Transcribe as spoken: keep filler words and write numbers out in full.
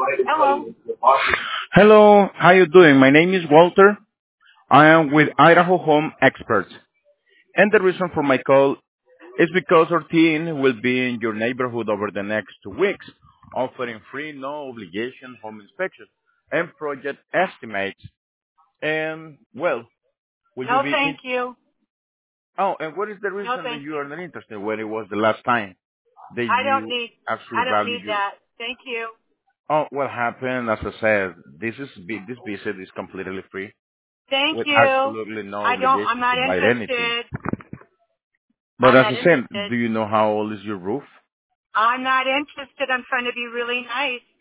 Hello. Hello, how you doing? My name is Walter. I am with Idaho Home Experts. And the reason for my call is because our team will be in your neighborhood over the next two weeks, offering free, no obligation home inspections and project estimates. And, well, will you No, be thank in? you. Oh, and what is the No, reason that thank you you. are not interested when it was the last time that I don't you need. actually I don't value need your? that. Thank you. Oh, what happened? As I said, this is this visit is completely free Thank with you. absolutely no I don't. I'm obligation not to buy anything. interested. But I'm as not I said, interested. do you know how old is your roof? I'm not interested. I'm trying to be really nice.